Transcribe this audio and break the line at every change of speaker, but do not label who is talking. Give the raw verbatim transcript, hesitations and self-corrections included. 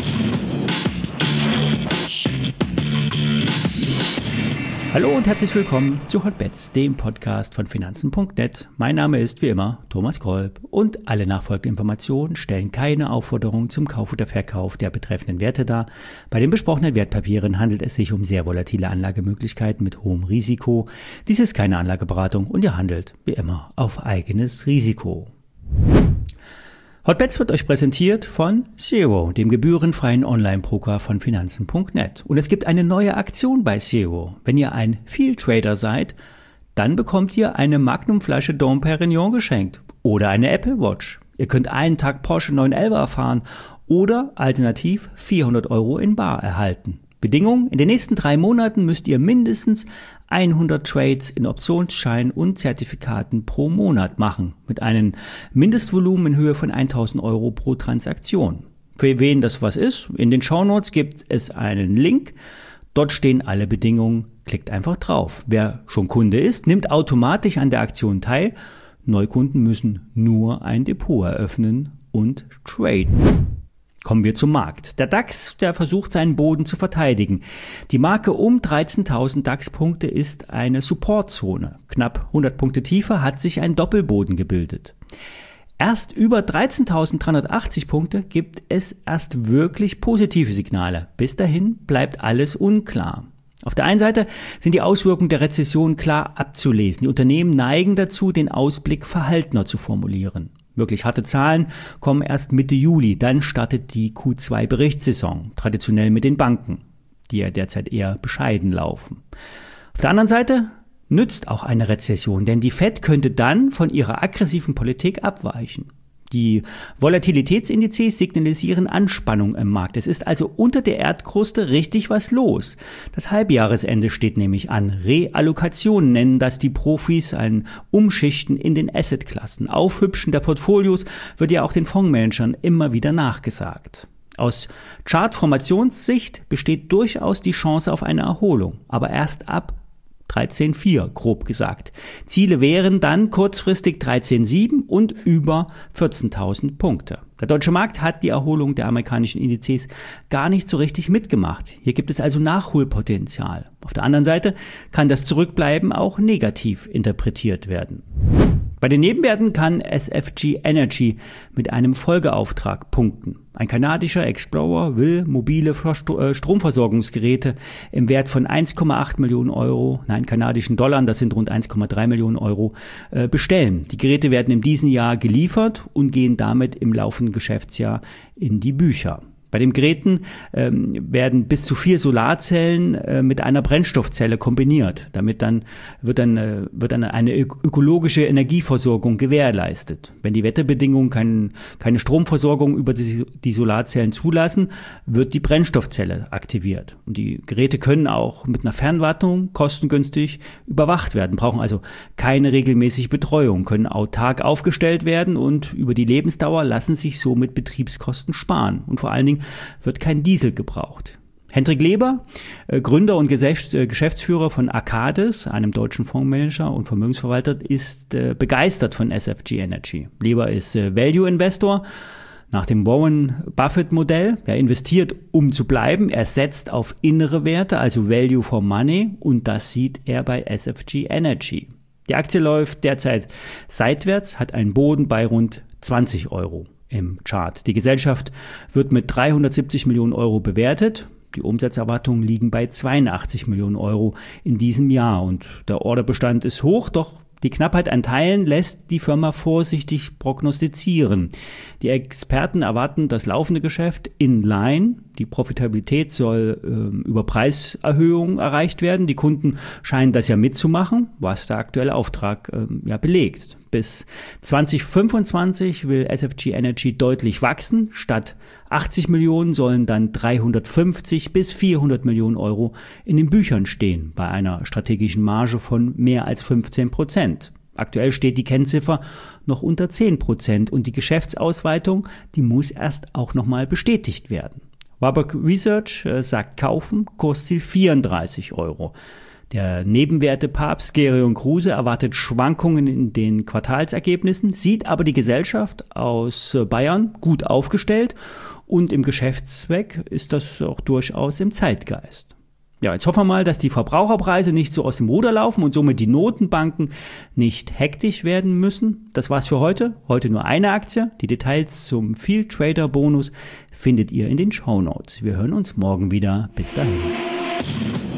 Hallo und herzlich willkommen zu Hotbets, dem Podcast von Finanzen punkt net. Mein Name ist wie immer Thomas Kolb und alle nachfolgenden Informationen stellen keine Aufforderung zum Kauf oder Verkauf der betreffenden Werte dar. Bei den besprochenen Wertpapieren handelt es sich um sehr volatile Anlagemöglichkeiten mit hohem Risiko. Dies ist keine Anlageberatung und ihr handelt wie immer auf eigenes Risiko. Hotbets wird euch präsentiert von Zero, dem gebührenfreien Online-Broker von Finanzen punkt net. Und es gibt eine neue Aktion bei Zero. Wenn ihr ein Field-Trader seid, dann bekommt ihr eine Magnum-Flasche Dom Perignon geschenkt oder eine Apple Watch. Ihr könnt einen Tag Porsche neun elf erfahren oder alternativ vierhundert Euro in bar erhalten. Bedingung: in den nächsten drei Monaten müsst ihr mindestens hundert Trades in Optionsscheinen und Zertifikaten pro Monat machen, mit einem Mindestvolumen in Höhe von tausend Euro pro Transaktion. Für wen das was ist, in den Shownotes gibt es einen Link. Dort stehen alle Bedingungen. Klickt einfach drauf. Wer schon Kunde ist, nimmt automatisch an der Aktion teil. Neukunden müssen nur ein Depot eröffnen und traden. Kommen wir zum Markt. Der DAX, der versucht seinen Boden zu verteidigen. Die Marke um dreizehntausend DAX-Punkte ist eine Supportzone. Knapp hundert Punkte tiefer hat sich ein Doppelboden gebildet. Erst über dreizehntausenddreihundertachtzig Punkte gibt es erst wirklich positive Signale. Bis dahin bleibt alles unklar. Auf der einen Seite sind die Auswirkungen der Rezession klar abzulesen. Die Unternehmen neigen dazu, den Ausblick verhaltener zu formulieren. Wirklich harte Zahlen kommen erst Mitte Juli, dann startet die Q zwei Berichtssaison, traditionell mit den Banken, die ja derzeit eher bescheiden laufen. Auf der anderen Seite nützt auch eine Rezession, denn die Fed könnte dann von ihrer aggressiven Politik abweichen. Die Volatilitätsindizes signalisieren Anspannung im Markt. Es ist also unter der Erdkruste richtig was los. Das Halbjahresende steht nämlich an. Reallokation nennen das die Profis, ein Umschichten in den Assetklassen. Aufhübschen der Portfolios wird ja auch den Fondsmanagern immer wieder nachgesagt. Aus Chartformationssicht besteht durchaus die Chance auf eine Erholung, aber erst ab dreizehn Komma vier, grob gesagt. Ziele wären dann kurzfristig dreizehn Komma sieben und über vierzehntausend Punkte. Der deutsche Markt hat die Erholung der amerikanischen Indizes gar nicht so richtig mitgemacht. Hier gibt es also Nachholpotenzial. Auf der anderen Seite kann das Zurückbleiben auch negativ interpretiert werden. Bei den Nebenwerten kann S F G Energy mit einem Folgeauftrag punkten. Ein kanadischer Explorer will mobile Stromversorgungsgeräte im Wert von eins Komma acht Millionen Euro, nein, kanadischen Dollar, das sind rund eins Komma drei Millionen Euro, äh, bestellen. Die Geräte werden in diesem Jahr geliefert und gehen damit im laufenden Geschäftsjahr in die Bücher. Bei den Geräten ähm, werden bis zu vier Solarzellen äh, mit einer Brennstoffzelle kombiniert. Damit dann wird dann, äh, wird dann eine ök- ökologische Energieversorgung gewährleistet. Wenn die Wetterbedingungen kein, keine Stromversorgung über die, die Solarzellen zulassen, wird die Brennstoffzelle aktiviert. Und die Geräte können auch mit einer Fernwartung kostengünstig überwacht werden, brauchen also keine regelmäßige Betreuung, können autark aufgestellt werden und über die Lebensdauer lassen sich somit Betriebskosten sparen. Und vor allen Dingen wird kein Diesel gebraucht. Hendrik Leber, äh, Gründer und Geschäfts- äh, Geschäftsführer von Arcadis, einem deutschen Fondsmanager und Vermögensverwalter, ist äh, begeistert von S F G Energy. Leber ist äh, Value-Investor nach dem Warren Buffett-Modell. Er investiert, um zu bleiben. Er setzt auf innere Werte, also Value for Money, und das sieht er bei S F G Energy. Die Aktie läuft derzeit seitwärts, hat einen Boden bei rund zwanzig Euro im Chart. Die Gesellschaft wird mit dreihundertsiebzig Millionen Euro bewertet. Die Umsatzerwartungen liegen bei zweiundachtzig Millionen Euro in diesem Jahr und der Orderbestand ist hoch, doch die Knappheit an Teilen lässt die Firma vorsichtig prognostizieren. Die Experten erwarten das laufende Geschäft in line. Die Profitabilität soll äh, über Preiserhöhungen erreicht werden. Die Kunden scheinen das ja mitzumachen, was der aktuelle Auftrag äh, ja belegt. Bis zwanzig fünfundzwanzig will S F G Energy deutlich wachsen. Statt achtzig Millionen sollen dann dreihundertfünfzig bis vierhundert Millionen Euro in den Büchern stehen, bei einer strategischen Marge von mehr als fünfzehn Prozent. Aktuell steht die Kennziffer noch unter zehn Prozent und die Geschäftsausweitung, die muss erst auch nochmal bestätigt werden. Warburg Research äh, sagt kaufen, Kursziel vierunddreißig Euro. Der Nebenwertepapst Gerion Kruse erwartet Schwankungen in den Quartalsergebnissen, sieht aber die Gesellschaft aus Bayern gut aufgestellt und im Geschäftszweck ist das auch durchaus im Zeitgeist. Ja, jetzt hoffen wir mal, dass die Verbraucherpreise nicht so aus dem Ruder laufen und somit die Notenbanken nicht hektisch werden müssen. Das war's für heute. Heute nur eine Aktie. Die Details zum Field Trader Bonus findet ihr in den Shownotes. Wir hören uns morgen wieder. Bis dahin.